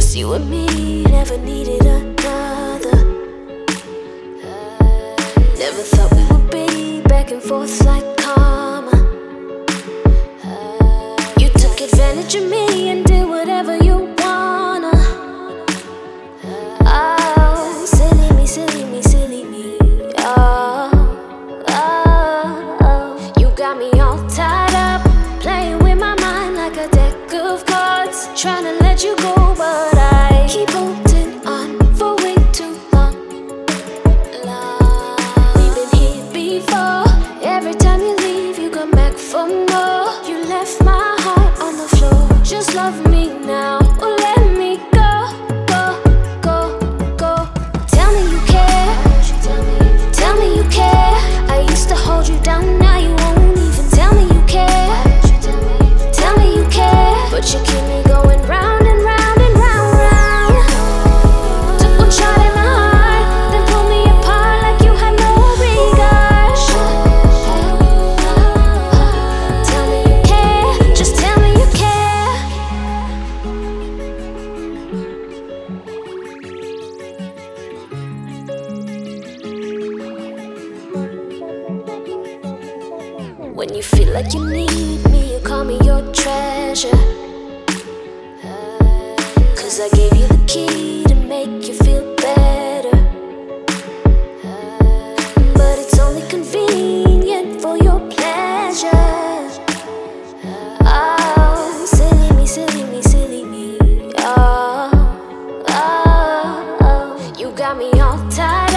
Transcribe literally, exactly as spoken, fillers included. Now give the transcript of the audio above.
Just you and me, never needed another. Never thought we would be back and forth like karma. You took advantage of me and did whatever you wanna. Oh, silly me, silly me, silly me. Oh, oh, oh. You got me all tied up, playing with my mind like a deck of cards, trying to let you go, but I keep holding on for way too long. We've been here before. Every time you leave, you come back for more. You left my heart on the floor. Just love me now or let me go, go, go, go. Tell me you care. Tell me you care. I used to hold you down, now you won't even tell me you care. Tell me you care, but you keep me going round and round and round, round. Took one shot in my heart, then pulled me apart like you had no regard. Tell me you care, just tell me you care. When you feel like you need me, you call me your treasure. Cause I gave you the key to make you feel better. But it's only convenient for your pleasure. Oh, silly me, silly me, silly me. Oh, oh, oh. You got me all tied